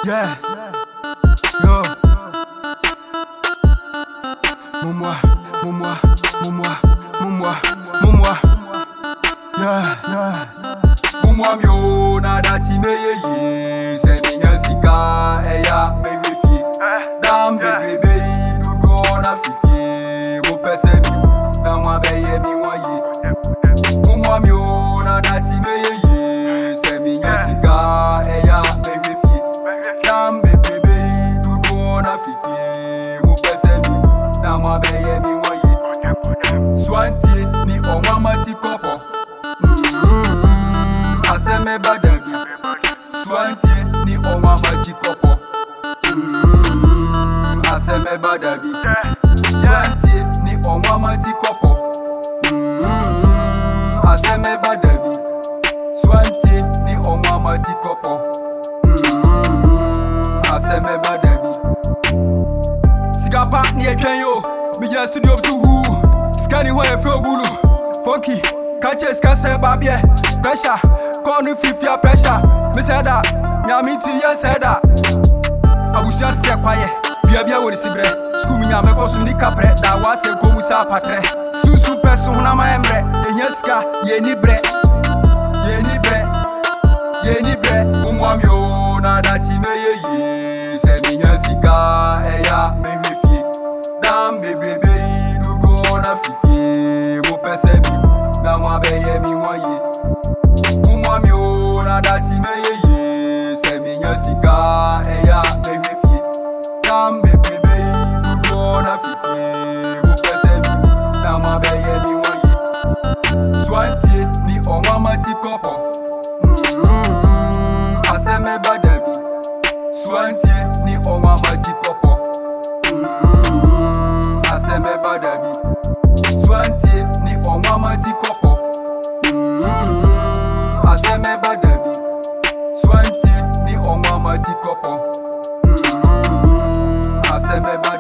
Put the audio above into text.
Yeah, yo. Moumoua, moumoua, moumoua, moumoua, moumoua. Yeah. Moumoua mio nada timeye ye. C'est mignon sika, eya me wifi. Dam bébé, doudou on a fifi. Repese mi, dans moi beye mi waye. Moumoua mio nada timeye ye. C'est mignon sika, eya me wifi. Dam bébé, doudou on a fifi. Repese mi, dans moi beye mi waye. Swanti ni onwa mati kopo. Aseme badabi. Swanti ni onwa mati kopo. Aseme badabi. Swanti ni onwa mati kopo. Aseme badabi. Swanti ni onwa mati kopo. Aseme badabi. Sigapa ni ekwen yo. Media studio to who. Scanny where feel bulu. Funky. Catches can say babie. Pressure. Call no fifia pressure. Me say that. Nyami ti ye say that. Abusia se kwaye. Bia woni sibre. School mi nyame ko sum ni kapre. Da wa se ko musa patre. Susu person na ma emre. Enyeska ye ni bre. Ye ni bre. Ye ni bre. Moumoua mio na da ti me ye. Se mi nyasika eya me wifi. Dam bébé doudou on a fifi. Repese mi, dans moi beye mi waye. Moumoua mio nada ti me ye. C'est mignon sika eya me wifi. Dam bébé doudou on a fifi. Repese mi, dans moi beye mi waye. Swanti ni onwa mati kopo. Aseme badabi. Swanti ni onwa mati kopo. Aseme badabi. Swanti ni onwa mati kopo. Aseme badabi. Swanti ni onwa mati kopo. Aseme badabi.